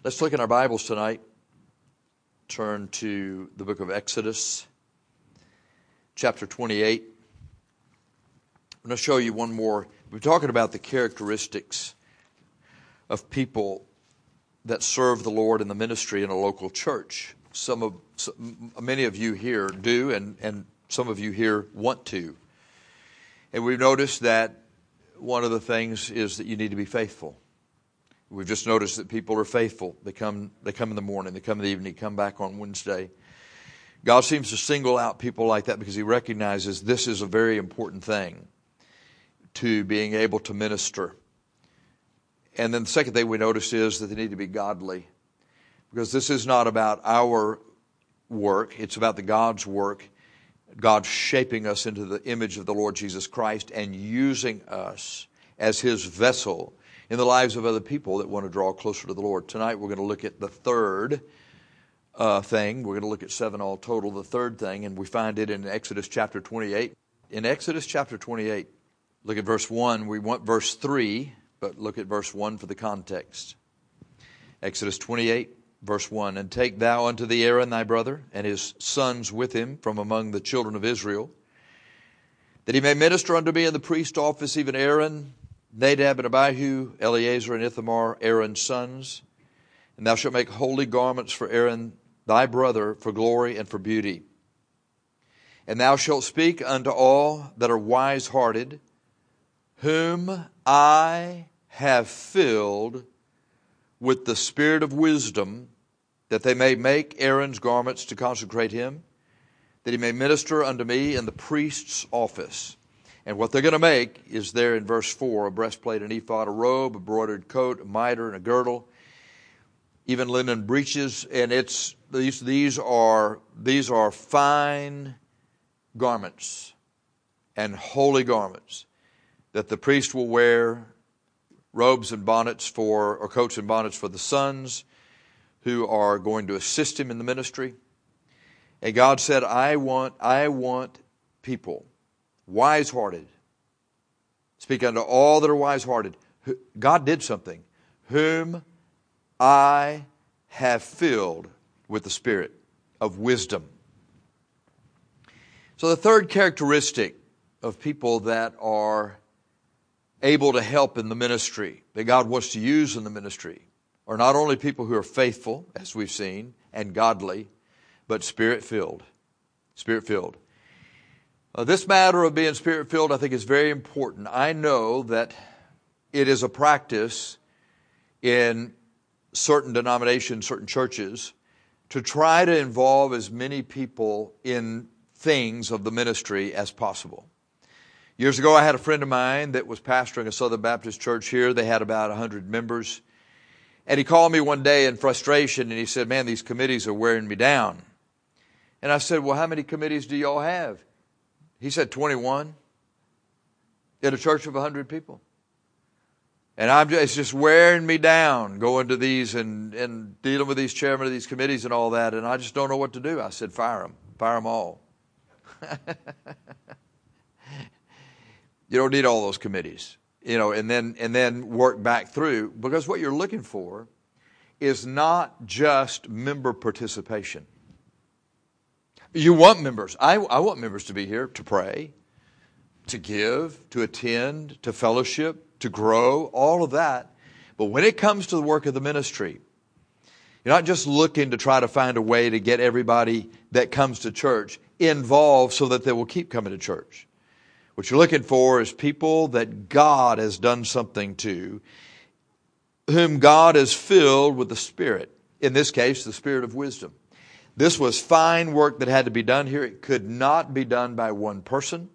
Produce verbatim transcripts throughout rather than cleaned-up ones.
Let's look in our Bibles tonight. Turn to the book of Exodus, chapter twenty-eight. I'm going to show you one more. We're talking about the characteristics of people that serve the Lord in the ministry in a local church. Some of, some, many of you here do, and, and some of you here want to. And we've noticed that one of the things is that you need to be faithful. We've just noticed that people are faithful. They come, they come in the morning, they come in the evening, they come back on Wednesday. God seems to single out people like that because He recognizes this is a very important thing to being able to minister. And then the second thing we notice is that they need to be godly, because this is not about our work. It's about the God's work. God shaping us into the image of the Lord Jesus Christ and using us as His vessel in the lives of other people that want to draw closer to the Lord. Tonight we're going to look at the third uh, thing. We're going to look at seven all total. The third thing, and we find it in Exodus chapter twenty-eight. In Exodus chapter twenty-eight, look at verse one. We want verse three, but look at verse one for the context. Exodus twenty-eight, verse one. And take thou unto thee Aaron thy brother, and his sons with him from among the children of Israel, that he may minister unto me in the priest office, even Aaron, Nadab and Abihu, Eleazar and Ithamar, Aaron's sons. And thou shalt make holy garments for Aaron thy brother, for glory and for beauty. And thou shalt speak unto all that are wise-hearted, whom I have filled with the spirit of wisdom, that they may make Aaron's garments to consecrate him, that he may minister unto me in the priest's office. And what they're going to make is there in verse four, a breastplate, an ephod, a robe, a broidered coat, a mitre, and a girdle, even linen breeches. And it's these these are these are fine garments and holy garments that the priest will wear, robes and bonnets for, or coats and bonnets for the sons who are going to assist him in the ministry. And God said, I want, I want people wise-hearted. Speak unto all that are wise-hearted. God did something. Whom I have filled with the spirit of wisdom. So the third characteristic of people that are able to help in the ministry, that God wants to use in the ministry, are not only people who are faithful, as we've seen, and godly, but spirit-filled. Spirit-filled. Uh, this matter of being Spirit-filled, I think, is very important. I know that it is a practice in certain denominations, certain churches, to try to involve as many people in things of the ministry as possible. Years ago, I had a friend of mine that was pastoring a Southern Baptist church here. They had about one hundred members. And he called me one day in frustration, and he said, man, these committees are wearing me down. And I said, well, how many committees do y'all have? He said twenty-one in a church of one hundred people. And I'm just, it's just wearing me down going to these and, and dealing with these chairmen of these committees and all that. And I just don't know what to do. I said, fire them. Fire them all. You don't need all those committees. You know, and then and then work back through. Because what you're looking for is not just member participation. You want members. I, I want members to be here to pray, to give, to attend, to fellowship, to grow, all of that. But when it comes to the work of the ministry, you're not just looking to try to find a way to get everybody that comes to church involved so that they will keep coming to church. What you're looking for is people that God has done something to, whom God has filled with the Spirit. In this case, the Spirit of wisdom. This was fine work that had to be done here. It could not be done by one person.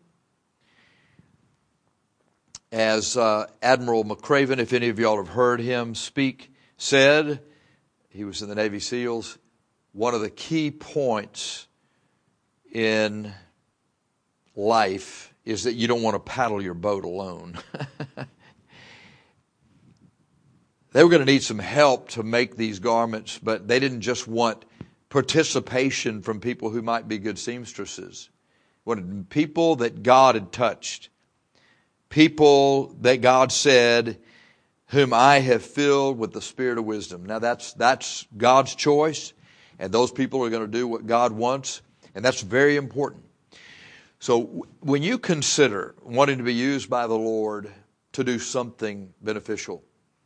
As uh, Admiral McCraven, if any of y'all have heard him speak, said, he was in the Navy SEALs, one of the key points in life is that you don't want to paddle your boat alone. They were going to need some help to make these garments, but they didn't just want participation from people who might be good seamstresses. Wanted people that God had touched. People that God said, whom I have filled with the spirit of wisdom. Now that's, that's God's choice, and those people are going to do what God wants, and that's very important. So when you consider wanting to be used by the Lord to do something beneficial,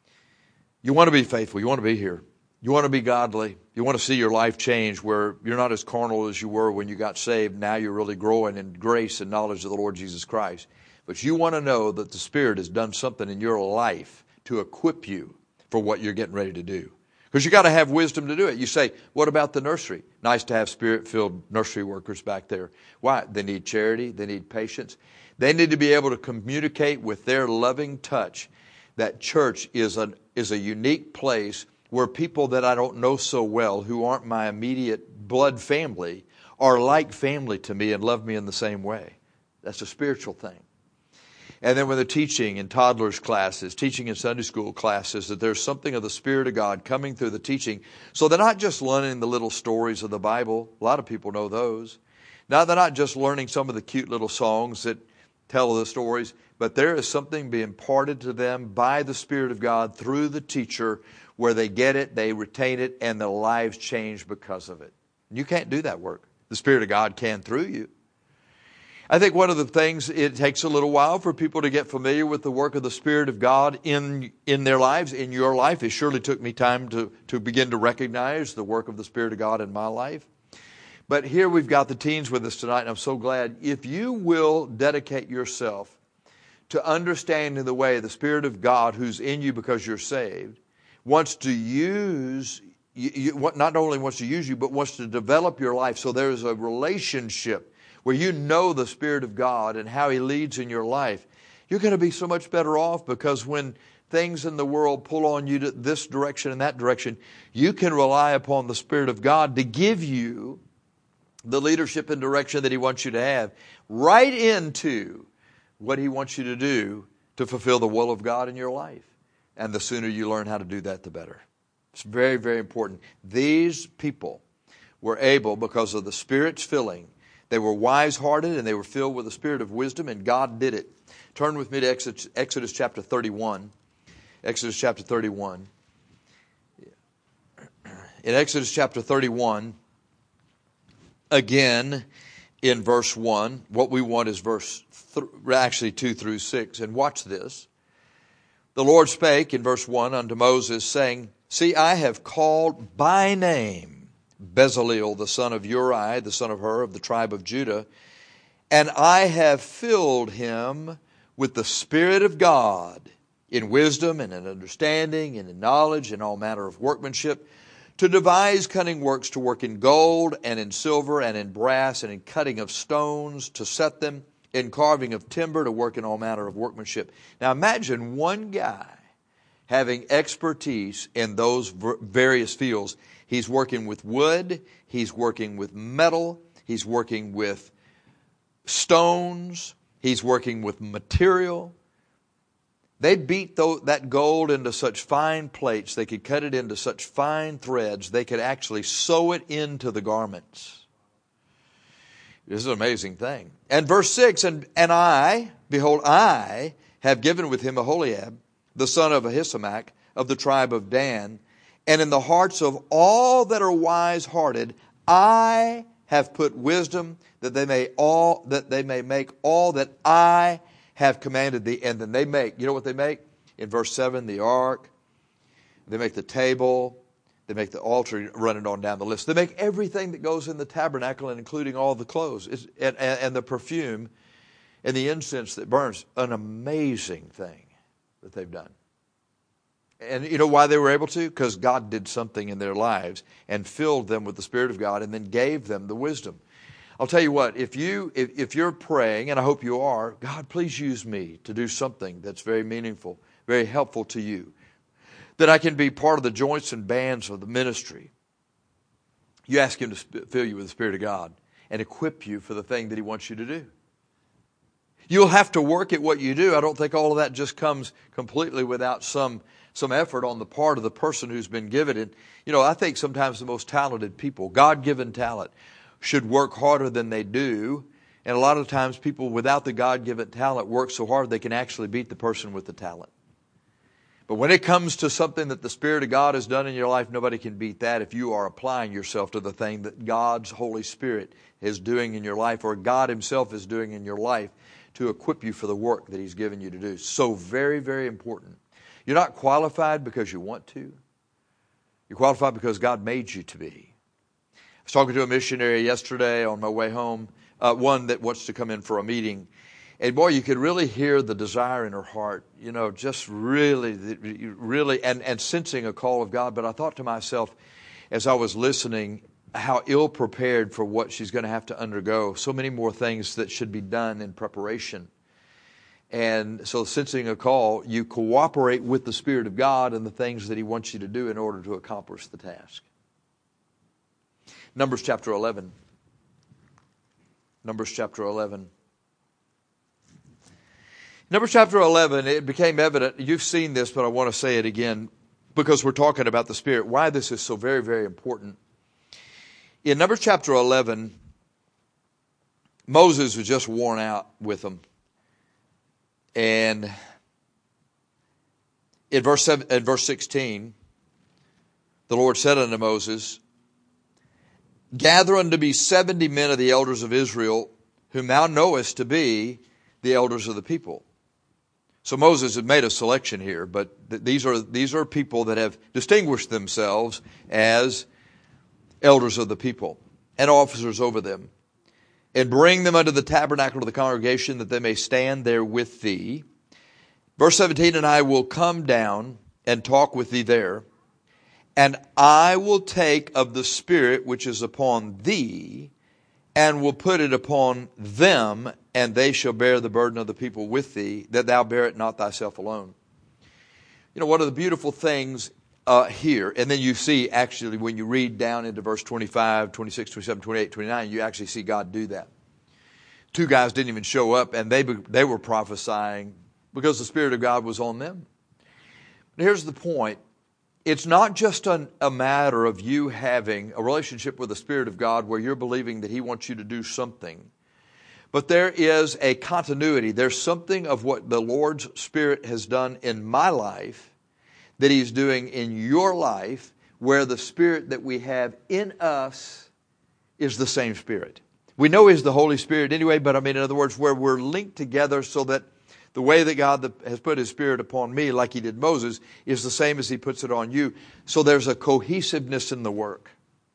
you want to be faithful, you want to be here, you want to be godly, you want to see your life change where you're not as carnal as you were when you got saved. Now you're really growing in grace and knowledge of the Lord Jesus Christ. But you want to know that the Spirit has done something in your life to equip you for what you're getting ready to do. Because you got to have wisdom to do it. You say, what about the nursery? Nice to have Spirit-filled nursery workers back there. Why? They need charity. They need patience. They need to be able to communicate with their loving touch that church is a, is a unique place where people that I don't know so well, who aren't my immediate blood family, are like family to me and love me in the same way. That's a spiritual thing. And then when they're teaching in toddlers classes, teaching in Sunday school classes, that there's something of the Spirit of God coming through the teaching. So they're not just learning the little stories of the Bible. A lot of people know those. Now they're not just learning some of the cute little songs that tell the stories, but there is something being imparted to them by the Spirit of God through the teacher where they get it, they retain it, and their lives change because of it. And you can't do that work. The Spirit of God can through you. I think one of the things, it takes a little while for people to get familiar with the work of the Spirit of God in in their lives, in your life. It surely took me time to, to begin to recognize the work of the Spirit of God in my life. But here we've got the teens with us tonight, and I'm so glad. If you will dedicate yourself to understanding the way the Spirit of God, who's in you because you're saved, wants to use, you, you, not only wants to use you, but wants to develop your life so there's a relationship where you know the Spirit of God and how He leads in your life, you're going to be so much better off, because when things in the world pull on you to this direction and that direction, you can rely upon the Spirit of God to give you the leadership and direction that He wants you to have right into what He wants you to do to fulfill the will of God in your life. And the sooner you learn how to do that, the better. It's very, very important. These people were able, because of the Spirit's filling, they were wise-hearted and they were filled with the spirit of wisdom, and God did it. Turn with me to Exodus, Exodus chapter thirty-one. Exodus chapter thirty-one. In Exodus chapter thirty-one, again in verse one, what we want is verse, th- actually two through six. And watch this. The Lord spake in verse one unto Moses, saying, See, I have called by name Bezaleel, the son of Uri, the son of Hur, of the tribe of Judah, and I have filled him with the Spirit of God, in wisdom and in understanding and in knowledge and all manner of workmanship, to devise cunning works, to work in gold and in silver and in brass and in cutting of stones, to set them, in carving of timber, to work in all manner of workmanship. Now imagine one guy having expertise in those various fields. He's working with wood, he's working with metal, he's working with stones, he's working with material. They beat that gold into such fine plates, they could cut it into such fine threads, they could actually sew it into the garments. This is an amazing thing. And verse six, and, and I, behold, I have given with him Aholiab, the son of Ahisamach, of the tribe of Dan, and in the hearts of all that are wise-hearted, I have put wisdom, that they may all that they may make all that I have commanded thee. And then they make, you know what they make? In verse seven, the ark. They make the table. They make the altar, running on down the list. They make everything that goes in the tabernacle, and including all the clothes it's, and, and, and the perfume and the incense that burns. An amazing thing that they've done. And you know why they were able to? Because God did something in their lives and filled them with the Spirit of God and then gave them the wisdom. I'll tell you what, if, you, if, if you're praying, and I hope you are, God, please use me to do something that's very meaningful, very helpful to you, that I can be part of the joints and bands of the ministry. You ask Him to fill you with the Spirit of God and equip you for the thing that He wants you to do. You'll have to work at what you do. I don't think all of that just comes completely without some some effort on the part of the person who's been given it. You know, I think sometimes the most talented people, God-given talent, should work harder than they do. And a lot of times people without the God-given talent work so hard they can actually beat the person with the talent. But when it comes to something that the Spirit of God has done in your life, nobody can beat that if you are applying yourself to the thing that God's Holy Spirit is doing in your life, or God Himself is doing in your life to equip you for the work that He's given you to do. So very, very important. You're not qualified because you want to. You're qualified because God made you to be. I was talking to a missionary yesterday on my way home, uh, one that wants to come in for a meeting. And boy, you could really hear the desire in her heart, you know, just really, really, and, and sensing a call of God. But I thought to myself, as I was listening, how ill-prepared for what she's going to have to undergo. So many more things that should be done in preparation. And so sensing a call, you cooperate with the Spirit of God and the things that He wants you to do in order to accomplish the task. Numbers chapter eleven. Numbers chapter eleven. Numbers chapter eleven, it became evident, you've seen this, but I want to say it again, because we're talking about the Spirit, why this is so very, very important. In Numbers chapter eleven, Moses was just worn out with them. And in verse seven, in verse sixteen, the Lord said unto Moses, gather unto me seventy men of the elders of Israel, whom thou knowest to be the elders of the people. So Moses had made a selection here, but th- these are these are people that have distinguished themselves as elders of the people and officers over them. And bring them unto the tabernacle of the congregation, that they may stand there with thee. Verse seventeen, and I will come down and talk with thee there, and I will take of the Spirit which is upon thee, and will put it upon them, and they shall bear the burden of the people with thee, that thou bear it not thyself alone. You know, one of the beautiful things uh, here, and then you see actually when you read down into verse twenty-five, twenty-six, twenty-seven, twenty-eight, twenty-nine, you actually see God do that. Two guys didn't even show up, and they they were prophesying because the Spirit of God was on them. But here's the point. It's not just a, a matter of you having a relationship with the Spirit of God where you're believing that He wants you to do something. But there is a continuity. There's something of what the Lord's Spirit has done in my life that He's doing in your life, where the Spirit that we have in us is the same Spirit. We know He's the Holy Spirit anyway, but I mean, in other words, where we're linked together so that the way that God has put His Spirit upon me, like He did Moses, is the same as He puts it on you. So there's a cohesiveness in the work.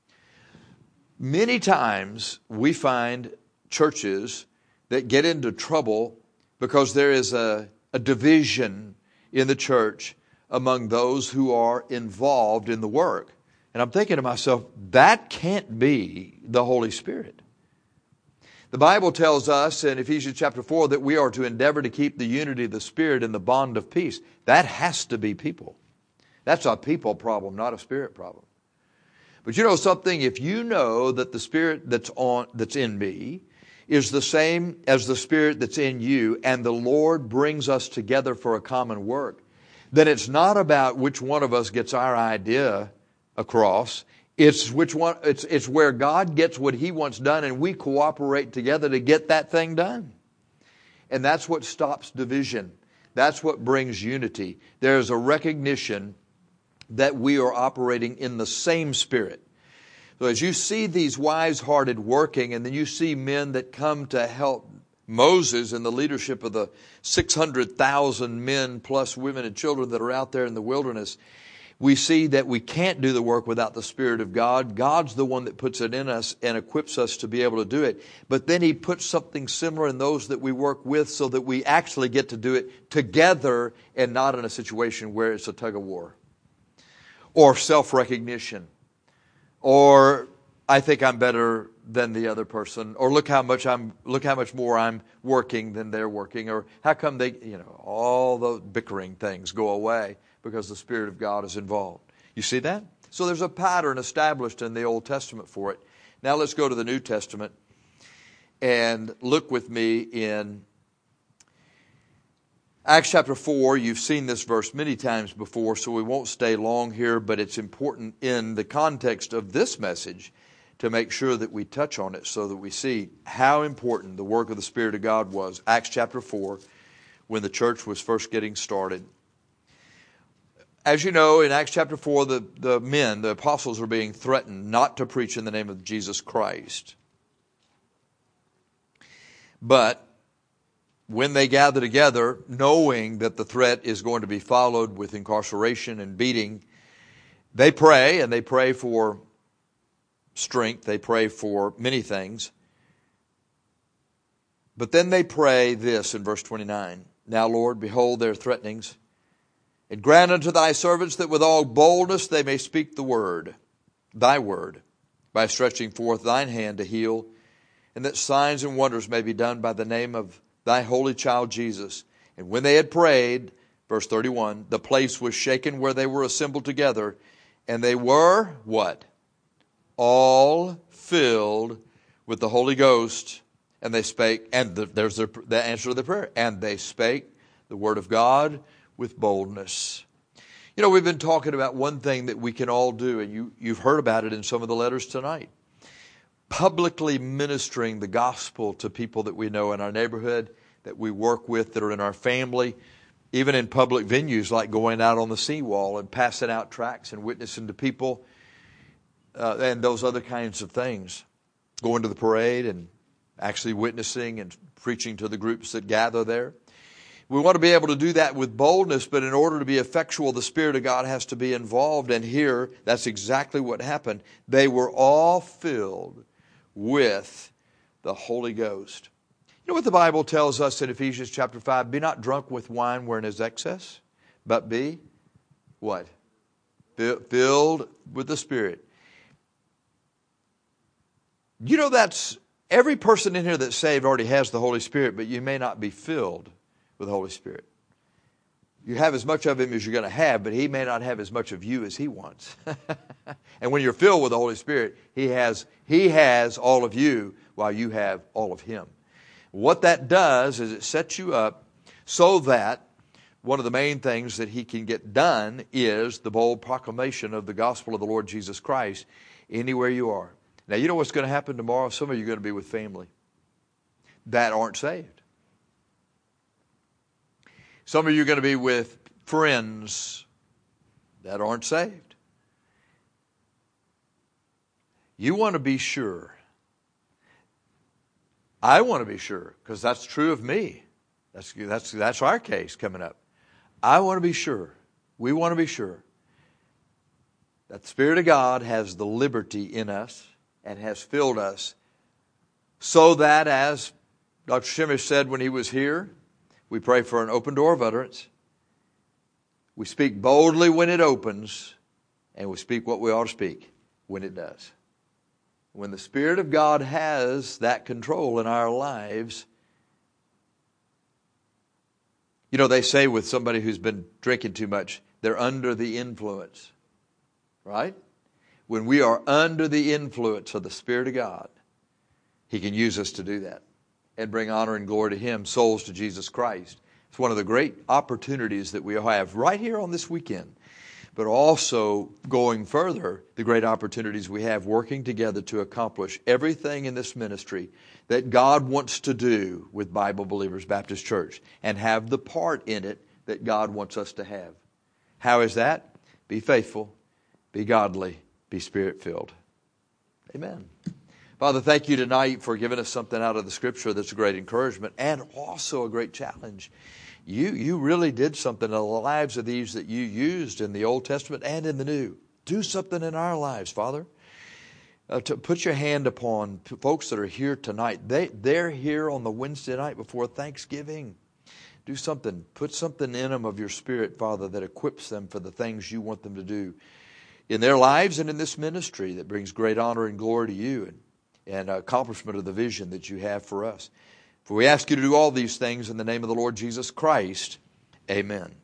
Many times we find churches that get into trouble because there is a, a division in the church among those who are involved in the work. And I'm thinking to myself, that can't be the Holy Spirit. The Bible tells us in Ephesians chapter four that we are to endeavor to keep the unity of the Spirit in the bond of peace. That has to be people. That's a people problem, not a spirit problem. But you know something? If you know that the Spirit that's on that's in me is the same as the Spirit that's in you, and the Lord brings us together for a common work, then it's not about which one of us gets our idea across. It's which one. It's it's where God gets what He wants done, and we cooperate together to get that thing done. And that's what stops division. That's what brings unity. There's a recognition that we are operating in the same Spirit. So as you see these wise-hearted working, and then you see men that come to help Moses in the leadership of the six hundred thousand men plus women and children that are out there in the wilderness, we see that we can't do the work without the Spirit of God. God's the one that puts it in us and equips us to be able to do it. But then He puts something similar in those that we work with so that we actually get to do it together and not in a situation where it's a tug of war or self-recognition or I think I'm better than the other person, or look how much I'm look how much more I'm working than they're working, or how come they, you know, all those bickering things go away because the Spirit of God is involved. You see that? So there's a pattern established in the Old Testament for it. Now let's go to the New Testament and look with me in Acts chapter four. You've seen this verse many times before, so we won't stay long here, but it's important in the context of this message to make sure that we touch on it so that we see how important the work of the Spirit of God was. Acts chapter four, when the church was first getting started. as you know, in Acts chapter four, the, the men, the apostles, are being threatened not to preach in the name of Jesus Christ. But when they gather together, knowing that the threat is going to be followed with incarceration and beating, they pray, and they pray for strength. They pray for many things. But then they pray this in verse twenty-nine. Now, Lord, behold their threatenings, and grant unto thy servants that with all boldness they may speak the word, thy word, by stretching forth thine hand to heal, and that signs and wonders may be done by the name of thy holy child Jesus. And when they had prayed, verse thirty-one, the place was shaken where they were assembled together, and they were, what? All filled with the Holy Ghost, and they spake, and the, there's the, the answer to the prayer, and they spake the word of God with boldness. You know, we've been talking about one thing that we can all do, and you, you've heard about it in some of the letters tonight. Publicly ministering the gospel to people that we know in our neighborhood, that we work with, that are in our family, even in public venues like going out on the seawall and passing out tracts and witnessing to people, uh, and those other kinds of things. Going to the parade and actually witnessing and preaching to the groups that gather there. We want to be able to do that with boldness, but in order to be effectual, the Spirit of God has to be involved. And here, that's exactly what happened. They were all filled with the Holy Ghost. You know what the Bible tells us in Ephesians chapter five? Be not drunk with wine wherein is excess, but be, what? Filled with the Spirit. You know, that's, every person in here that's saved already has the Holy Spirit, but you may not be filled with the Holy Spirit. You have as much of Him as you're going to have, but He may not have as much of you as He wants. And when you're filled with the Holy Spirit, He has, He has all of you while you have all of Him. What that does is it sets you up so that one of the main things that He can get done is the bold proclamation of the gospel of the Lord Jesus Christ anywhere you are. Now, you know what's going to happen tomorrow? Some of you are going to be with family that aren't saved. Some of you are going to be with friends that aren't saved. You want to be sure. I want to be sure, because that's true of me. That's, that's, that's our case coming up. I want to be sure. We want to be sure that the Spirit of God has the liberty in us and has filled us so that, as Doctor Shimish said when he was here, we pray for an open door of utterance. We speak boldly when it opens, and we speak what we ought to speak when it does. When the Spirit of God has that control in our lives, you know, they say with somebody who's been drinking too much, they're under the influence, right? When we are under the influence of the Spirit of God, He can use us to do that and bring honor and glory to Him, souls to Jesus Christ. It's one of the great opportunities that we have right here on this weekend, but also going further, the great opportunities we have working together to accomplish everything in this ministry that God wants to do with Bible Believers Baptist Church and have the part in it that God wants us to have. How is that? Be faithful, be godly, be Spirit-filled. Amen. Father, thank you tonight for giving us something out of the Scripture that's a great encouragement and also a great challenge. You, you really did something in the lives of these that you used in the Old Testament and in the New. Do something in our lives, Father. Uh, to put your hand upon folks that are here tonight. They, they're here on the Wednesday night before Thanksgiving. Do something. Put something in them of your Spirit, Father, that equips them for the things you want them to do in their lives and in this ministry that brings great honor and glory to you and and accomplishment of the vision that you have for us. For we ask you to do all these things in the name of the Lord Jesus Christ. Amen.